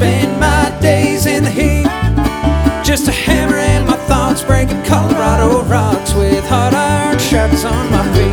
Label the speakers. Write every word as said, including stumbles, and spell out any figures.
Speaker 1: spend my days in the heat, just a hammer and my thoughts breaking Colorado rocks with hot iron shackles on my feet.